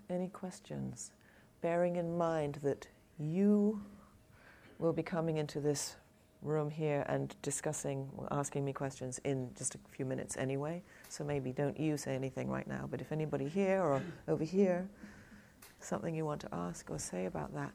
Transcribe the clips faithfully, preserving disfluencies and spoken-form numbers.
any questions? Bearing in mind that you will be coming into this room here and discussing, asking me questions in just a few minutes anyway, so maybe don't you say anything right now, but if anybody here or over here, something you want to ask or say about that.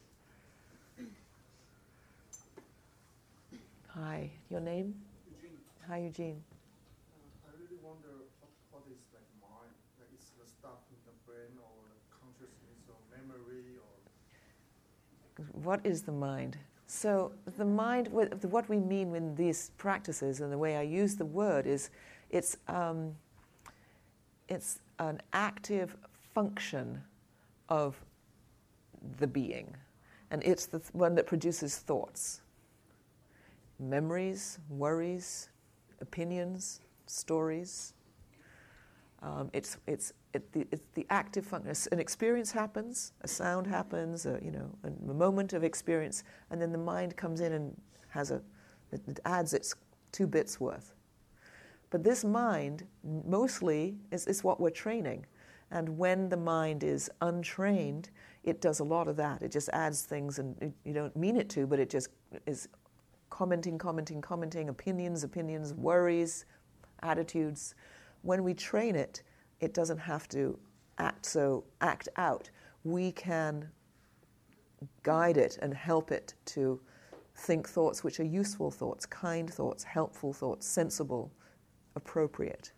Hi, your name? Eugene. Hi, Eugene. Uh, I really wonder what, what is like mind? Like it's the stuff in the brain or the consciousness or memory or... What is the mind? So the mind, what we mean in these practices and the way I use the word is it's, um, it's an active function of the being. And it's the th- one that produces thoughts. Memories, worries, opinions, stories. Um, it's it's it, the, it's the active function. An experience happens, a sound happens, a, you know, a, a moment of experience, and then the mind comes in and has a, it, it adds its two bits worth. But this mind mostly is, is what we're training, and when the mind is untrained, it does a lot of that. It just adds things, and it, you don't mean it to, but it just is. Commenting, commenting, commenting, opinions, opinions, worries, attitudes. When we train it, it doesn't have to act so act out. We can guide it and help it to think thoughts which are useful thoughts, kind thoughts, helpful thoughts, sensible, appropriate.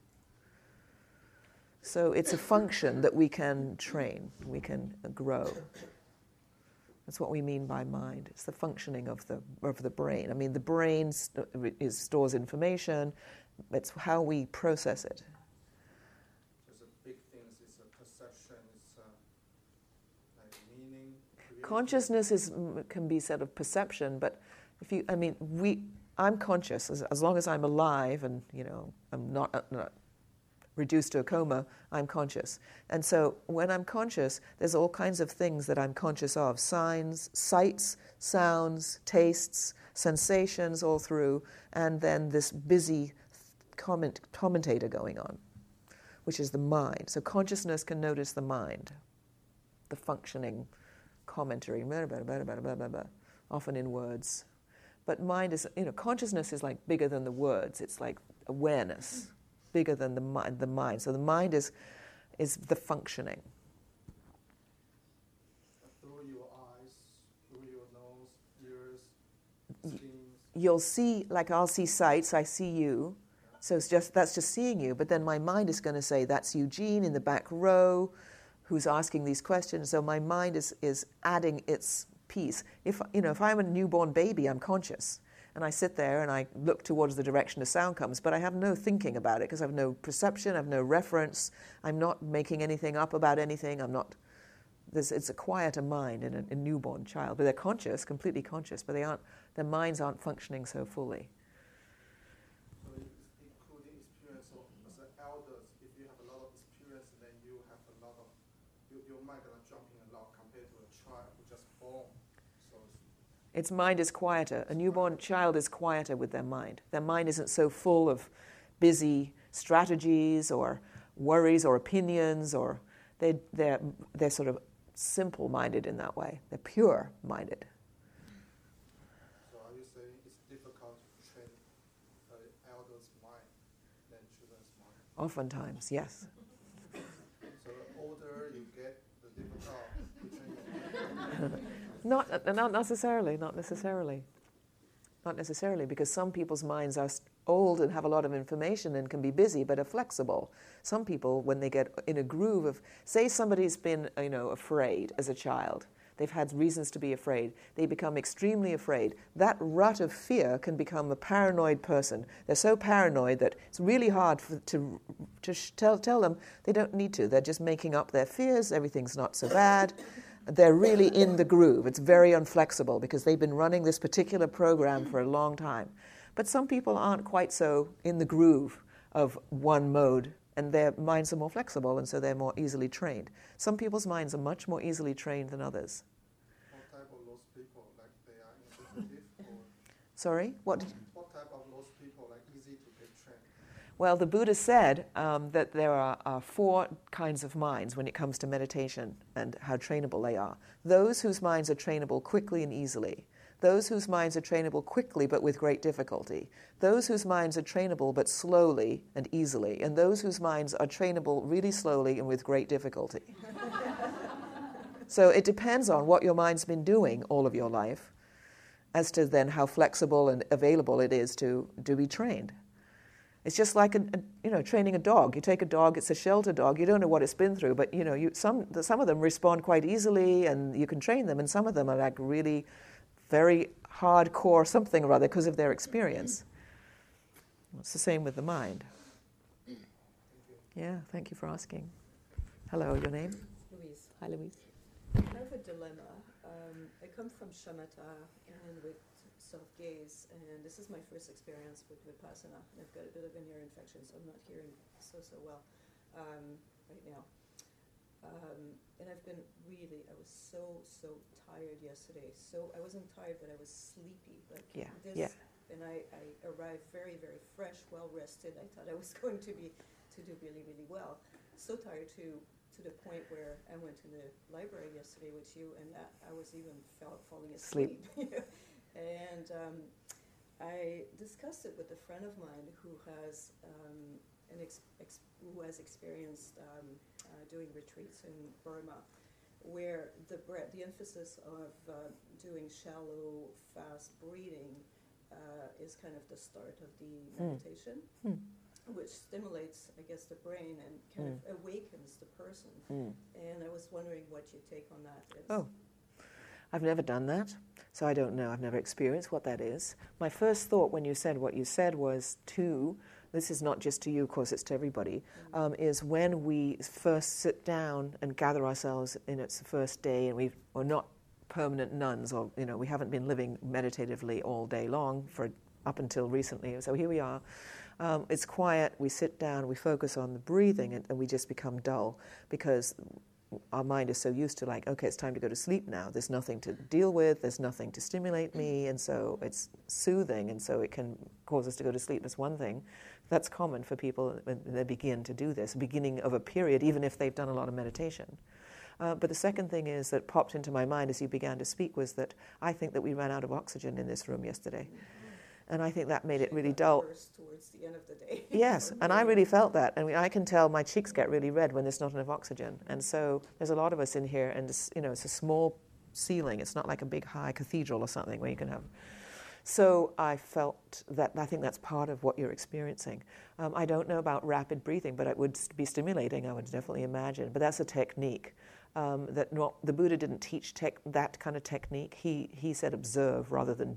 So it's a function that we can train, we can grow. That's what we mean by mind. It's the functioning of the of the brain. I mean, the brain st- is, stores information. It's how we process it. There's a big thing. It's a perception. It's a, like meaning. Creativity. Consciousness is can be said of perception, but if you, I mean, we. I'm conscious as, as long as I'm alive, and you know, I'm not. Uh, not reduced to a coma, I'm conscious. And so when I'm conscious, there's all kinds of things that I'm conscious of. Signs, sights, sounds, tastes, sensations all through, and then this busy comment, commentator going on, which is the mind. So consciousness can notice the mind, the functioning commentary, blah, blah, blah, blah, blah, blah, blah, often in words. But mind is, you know, consciousness is like bigger than the words. It's like awareness. Bigger than the mind, the mind. So the mind is is the functioning. Through your eyes, through your nose, ears, skin. You'll see, like I'll see sights, I see you. So it's just that's just seeing you. But then my mind is going to say, that's Eugene in the back row who's asking these questions. So my mind is is adding its piece. If you know, if I'm a newborn baby, I'm conscious. And I sit there and I look towards the direction the sound comes, but I have no thinking about it because I have no perception, I have no reference. I'm not making anything up about anything. I'm not. There's, it's a quieter mind in a, a newborn child, but they're conscious, completely conscious, but they aren't. Their minds aren't functioning so fully. So including experience of, as an elders, if you have a lot of experience, then you have a lot of you, your mind are jumping a lot compared to a child who just born. So. Its mind is quieter. A newborn child is quieter with their mind. Their mind isn't so full of busy strategies or worries or opinions, or they, they're, they're sort of simple-minded in that way. They're pure-minded. So are you saying it's difficult to train an elder's mind than children's mind? Oftentimes, yes. So the older you get, the difficult to train your mind. Not, not necessarily, not necessarily. Not necessarily, because some people's minds are old and have a lot of information and can be busy, but are flexible. Some people, when they get in a groove of, say somebody's been, you know, afraid as a child, they've had reasons to be afraid, they become extremely afraid. That rut of fear can become a paranoid person. They're so paranoid that it's really hard for, to, to tell, tell them they don't need to. They're just making up their fears, everything's not so bad. They're really in the groove. It's very unflexible because they've been running this particular program for a long time. But some people aren't quite so in the groove of one mode, and their minds are more flexible, and so they're more easily trained. Some people's minds are much more easily trained than others. What type of those people, like they are intuitive? Or Sorry? What did you... What type of those people, like easy to get trained? Well, the Buddha said um, that there are, are four kinds of minds when it comes to meditation and how trainable they are. Those whose minds are trainable quickly and easily. Those whose minds are trainable quickly but with great difficulty. Those whose minds are trainable but slowly and easily. And those whose minds are trainable really slowly and with great difficulty. So it depends on what your mind's been doing all of your life as to then how flexible and available it is to, to be trained. It's just like a, a, you know, training a dog. You take a dog, it's a shelter dog, you don't know what it's been through, but you know, you, some, some of them respond quite easily and you can train them, and some of them are like really very hardcore something or other because of their experience. It's the same with the mind. Yeah, thank you for asking. Hello, your name? Louise. Hi, Louise. I have a dilemma. Um, I come from shamatha and with self-gaze, and this is my first experience with Vipassana. I've got a bit of an ear infection, so I'm not hearing so, so well um, right now. Um, and I've been really, I was so, so tired yesterday. So I wasn't tired, but I was sleepy. Like Yeah, this, yeah. And I, I arrived very, very fresh, well-rested. I thought I was going to be, to do really, really well. So tired to, to the point where I went to the library yesterday with you, and that I was even fell, falling asleep. Sleep. And um, I discussed it with a friend of mine who has um, an ex- ex- who has experienced um, uh, doing retreats in Burma, where the breath, the emphasis of uh, doing shallow, fast breathing uh, is kind of the start of the meditation, Mm. which stimulates, I guess, the brain and kind Mm. of awakens the person. Mm. And I was wondering what your take on that is. Oh. I've never done that, so I don't know. I've never experienced what that is. My first thought when you said what you said was to, this is not just to you, of course, it's to everybody, mm-hmm. um, is when we first sit down and gather ourselves in its first day, and we are not permanent nuns, or you know, we haven't been living meditatively all day long for up until recently. So here we are. Um, it's quiet. We sit down. We focus on the breathing, and, and we just become dull because our mind is so used to like, okay, it's time to go to sleep now. There's nothing to deal with. There's nothing to stimulate me. And so it's soothing. And so it can cause us to go to sleep. That's one thing. That's common for people when they begin to do this, beginning of a period, even if they've done a lot of meditation. Uh, but the second thing is that popped into my mind as you began to speak was that I think that we ran out of oxygen in this room yesterday. And I think that made it really dull. Towards the end of the day. Yes, and I really felt that. And I can tell my cheeks get really red when there's not enough oxygen. And so there's a lot of us in here, and it's, you know, it's a small ceiling. It's not like a big high cathedral or something where you can have. So I felt that, I think that's part of what you're experiencing. Um, I don't know about rapid breathing, but it would be stimulating, I would definitely imagine. But that's a technique. Um, that not, the Buddha didn't teach tech, that kind of technique. He, he said observe rather than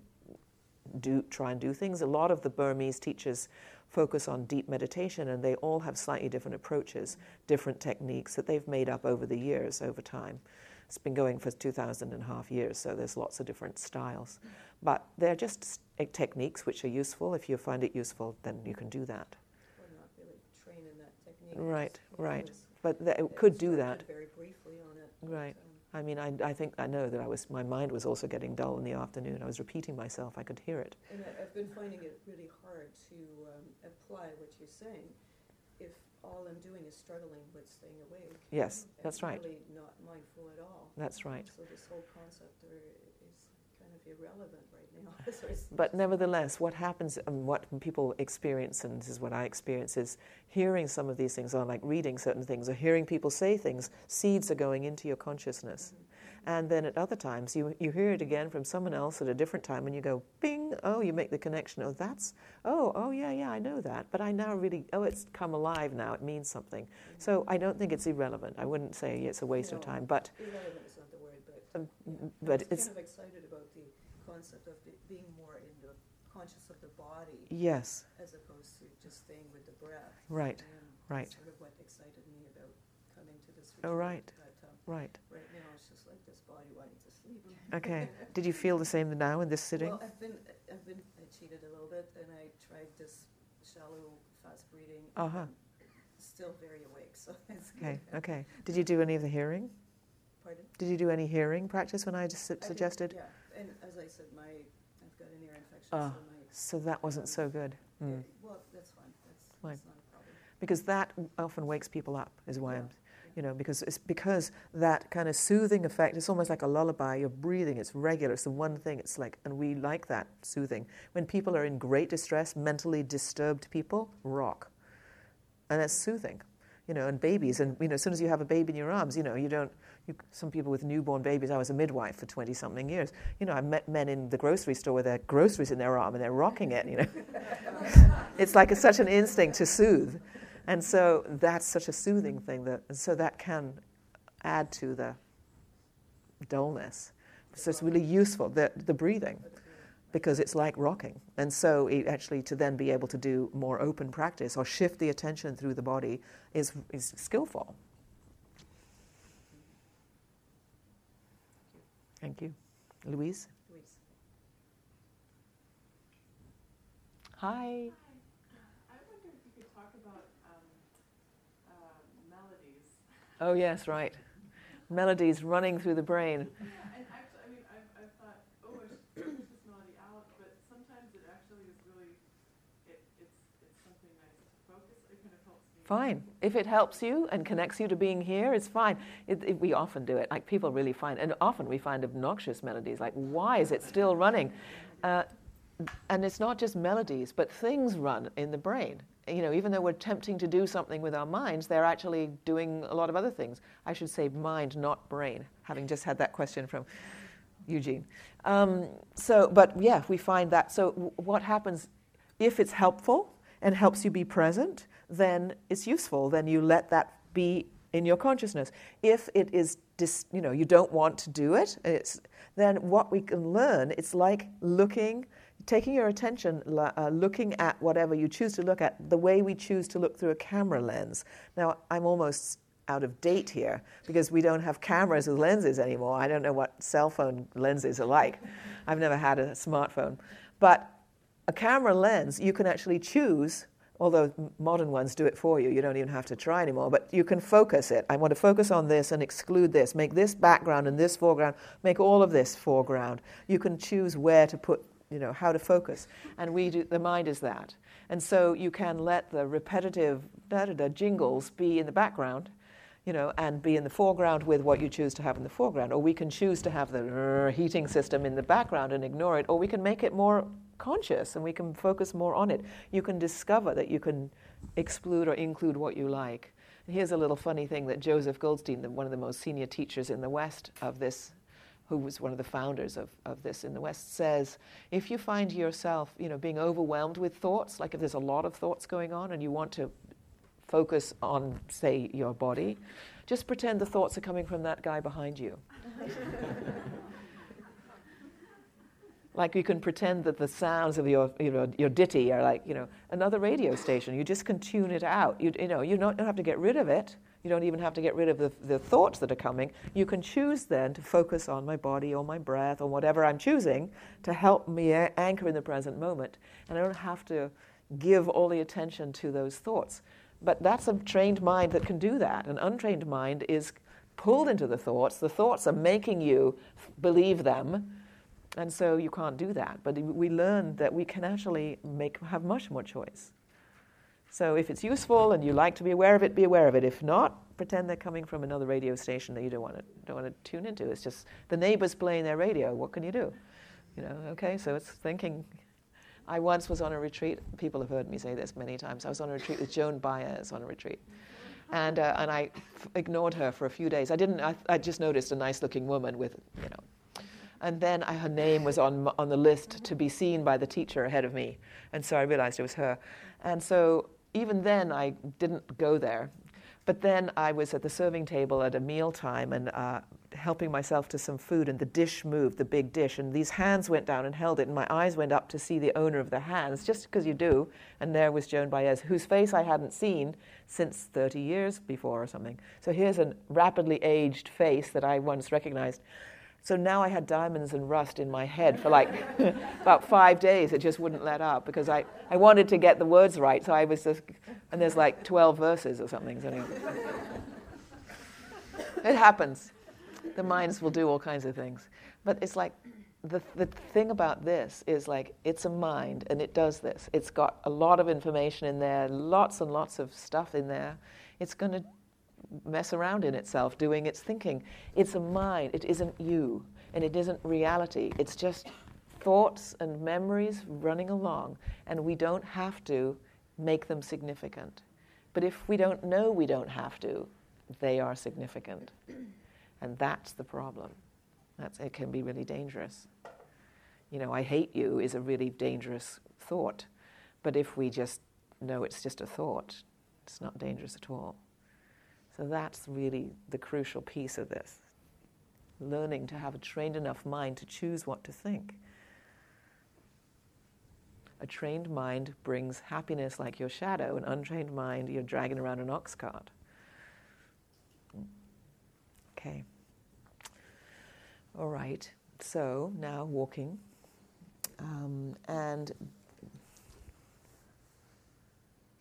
do try and do things. A lot of the Burmese teachers focus on deep meditation, and they all have slightly different approaches, different techniques that they've made up over the years, over time. It's been going for two thousand and a half years, so there's lots of different styles. But they're just techniques which are useful. If you find it useful, then you can do that. We're not really trained in that technique. Right, Yeah, right. was, But th- it I could do that. Very briefly on it. Right. But, um, I mean, I, I think I know that I was. My mind was also getting dull in the afternoon. I was repeating myself. I could hear it. And I, I've been finding it really hard to um, apply what you're saying if all I'm doing is struggling with staying awake. Yes, and that's right. Really not mindful at all. That's right. So this whole concept there is kind of irrelevant right now. So it's But nevertheless, what happens and what people experience, and this is what I experience, is hearing some of these things, or like reading certain things, or hearing people say things, seeds are going into your consciousness. Mm-hmm. And then at other times, you you hear it again from someone else at a different time, and you go, bing, oh, you make the connection, oh, that's, oh, oh, yeah, yeah, I know that. But I now really, oh, it's come alive now, it means something. Mm-hmm. So I don't think it's irrelevant. I wouldn't say it's a waste no, of time, but... irrelevant is not the word, but, Um, yeah. but I was it's... kind of excited about the concept of it being more in the conscious of the body. Yes. As opposed to just staying with the breath. Right, and right. That's sort of what excited me about coming to this retreat. Oh, right, but, um, right. Right now it's just like this body wanting to sleep. Okay. Did you feel the same now in this sitting? Well, I've been, I've been, I cheated a little bit, and I tried this shallow, fast breathing. Uh-huh. I'm still very awake, so it's Okay, good. okay. Did you do any of the hearing? Pardon? Did you do any hearing practice when I just su- I did, suggested? yeah, and as I said, my, I've got an ear infection, Ah, so my, so that wasn't so good. yeah, Mm. well, that's fine. That's, Fine. that's not a because that often wakes people up, is why I'm, you know, because it's because that kind of soothing effect, it's almost like a lullaby, you're breathing, it's regular, it's the one thing, it's like, and we like that soothing. When people are in great distress, mentally disturbed people, rock. And that's soothing, you know, and babies, and, you know, as soon as you have a baby in your arms, you know, you don't, you, some people with newborn babies, I was a midwife for twenty-something years, you know, I met men in the grocery store with their groceries in their arm and they're rocking it, you know. It's like it's such an instinct to soothe. And so that's such a soothing thing, that, and so that can add to the dullness. So it's really useful, the, the breathing, because it's like rocking. And so it actually to then be able to do more open practice or shift the attention through the body is, is skillful. Thank you. Louise? Louise. Hi. Hi. I wonder if you could talk about um, uh, melodies. Oh, yes, right. Melodies running through the brain. Yeah, and actually, I mean, I've, I've thought, oh, I should push this melody out, but sometimes it actually is really, it, it's, it's something nice to focus. It kind of helps me. Fine. If it helps you and connects you to being here, it's fine. It, it, we often do it. Like people really find, and often we find obnoxious melodies. Like, why is it still running? Uh, and it's not just melodies, but things run in the brain. You know, even though we're attempting to do something with our minds, they're actually doing a lot of other things. I should say mind, not brain, having just had that question from Eugene. Um, so, but yeah, we find that. So w- what happens if it's helpful and helps you be present, then it's useful. Then you let that be in your consciousness. If it is, dis, you know, you don't want to do it, it's, then what we can learn, it's like looking, taking your attention, uh, looking at whatever you choose to look at, the way we choose to look through a camera lens. Now, I'm almost out of date here because we don't have cameras with lenses anymore. I don't know what cell phone lenses are like. I've never had a smartphone. But a camera lens, you can actually choose, although modern ones do it for you. You don't even have to try anymore, but you can focus it. I want to focus on this and exclude this, make this background and this foreground, make all of this foreground. You can choose where to put, you know, how to focus. And we do, the mind is that. And so you can let the repetitive da-da-da jingles be in the background, you know, and be in the foreground with what you choose to have in the foreground. Or we can choose to have the heating system in the background and ignore it, or we can make it more conscious and we can focus more on it. You can discover that you can exclude or include what you like. And here's a little funny thing that Joseph Goldstein, the, one of the most senior teachers in the West of this, who was one of the founders of, of this in the West, says, if you find yourself, you know, being overwhelmed with thoughts, like if there's a lot of thoughts going on and you want to focus on, say, your body, just pretend the thoughts are coming from that guy behind you. Like you can pretend that the sounds of your, you know, your ditty are like, you know, another radio station. You just can tune it out. You, you know, you don't, don't have to get rid of it. You don't even have to get rid of the, the thoughts that are coming. You can choose then to focus on my body or my breath or whatever I'm choosing to help me a- anchor in the present moment. And I don't have to give all the attention to those thoughts. But that's a trained mind that can do that. An untrained mind is pulled into the thoughts. The thoughts are making you believe them. And so you can't do that. But we learn that we can actually make have much more choice. So if it's useful and you like to be aware of it, be aware of it. If not, pretend they're coming from another radio station that you don't want to don't want to tune into. It's just the neighbors playing their radio. What can you do? You know, okay, so it's thinking. I once was on a retreat. People have heard me say this many times. I was on a retreat with Joan Baez on a retreat. And uh, and I f- ignored her for a few days. I didn't, I, I just noticed a nice looking woman with, you know. And then I, her name was on on the list to be seen by the teacher ahead of me. And so I realized it was her. And so even then I didn't go there. But then I was at the serving table at a mealtime and uh, helping myself to some food, and the dish moved, the big dish, and these hands went down and held it, and my eyes went up to see the owner of the hands, just because you do, and there was Joan Baez, whose face I hadn't seen since thirty years before or something. So here's a rapidly aged face that I once recognized. So now I had diamonds and rust in my head for like about five days. It just wouldn't let up because I, I wanted to get the words right. So I was just, and there's like twelve verses or something. So anyway. It happens. The minds will do all kinds of things. But it's like the, the thing about this is like it's a mind and it does this. It's got a lot of information in there, lots and lots of stuff in there. It's going to mess around in itself doing its thinking. It's a mind. It isn't you and it isn't reality. It's just thoughts and memories running along, and we don't have to make them significant. But if we don't know we don't have to, they are significant. And that's the problem. That's, it can be really dangerous. You know, I hate you is a really dangerous thought. But if we just know it's just a thought, it's not dangerous at all. So that's really the crucial piece of this. Learning to have a trained enough mind to choose what to think. A trained mind brings happiness like your shadow. An untrained mind, you're dragging around an ox cart. Okay. All right. So now walking. Um, and